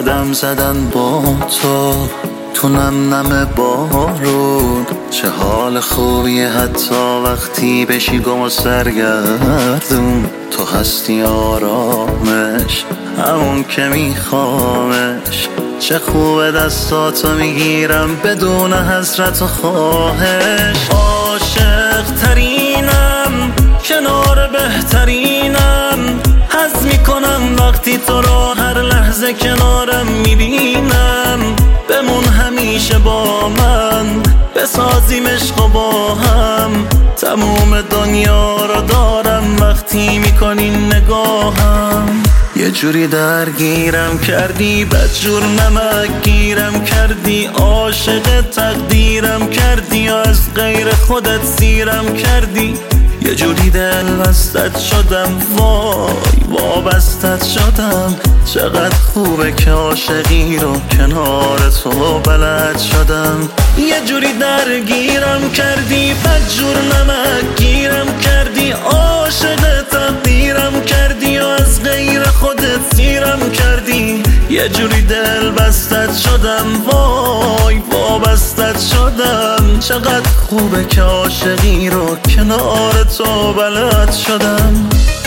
قدم زدن با تو نم نم بارون، چه حال خوبیه حتی وقتی بشی گم و سرگردون. تو هستی آرامش، همون که میخوامش. چه خوبه دستاتو میگیرم بدون حسرت و خواهش. عاشق ترینم، کنار بهترینم، حس میکنم وقتی تو رو هر لحظه کنارم میبینم. بمون همیشه با من، بسازیم عشق و با هم. تموم دنیا رو دارم وقتی میکنی نگاهم. یه جوری درگیرم کردی، بدجور نمک گیرم کردی. عاشق تقدیرم کردی، از غیر خودت سیرم کردی. یه جوری دل بستت شدم، وای وابستت شدم. چقدر خوبه که عاشقی رو کنار تو بلد شدم. یه جوری درگیرم کردی، بدجور نمک گیرم کردی. عاشق تقدیرم کردی و از غیر خودت سیرم کردی. یه جوری دل بستت شدم، وای وابستت شدم. چقدر خوبه که عاشقی رو کنار تو بلد شدم.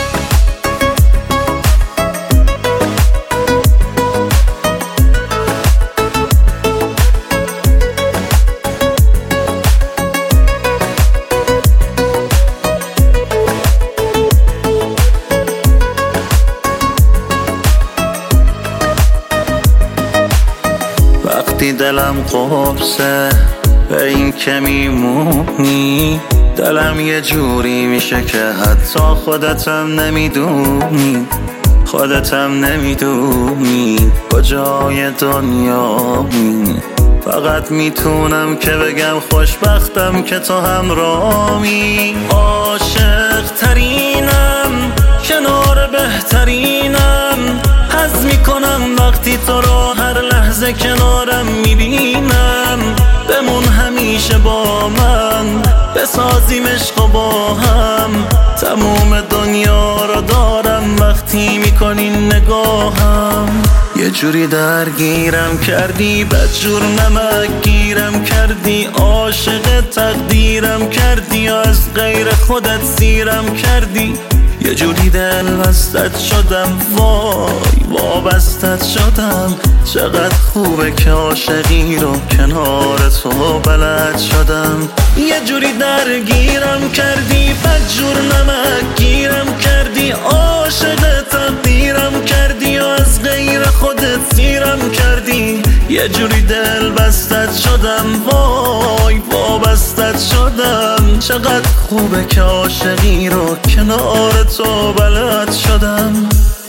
وقتی دلم قرصه به این که میمونی، دلم یه جوری میشه که حتی خودتم نمیدونی کجای دنیامی. فقط میتونم که بگم خوشبختم که تو همراهی. عاشق ترینم، کنار بهترینم، حس میکنم وقتی تو رو هر لحظه کنارم میبینم. بمون همیشه با من، بسازیم عشق و با هم. تموم دنیا رو دارم وقتی میکنی نگاهم. یه جوری درگیرم کردی، بدجور نمک گیرم کردی. عاشق تقدیرم کردی، از غیر خودت سیرم کردی. یه جوری دل بستت شدم، وای وابستت شدم. چقدر خوبه که عاشقی رو کنار تو بلد شدم. یه جوری درگیرم کردی، بدجور نمک گیرم کردی. عاشق تقدیرم کردی و از غیر خودت سیرم کردی. یه جوری دل بستت شدم، وای وابستت شدم. چقدر خوبه که عاشقی رو کنار تو بلد شدم.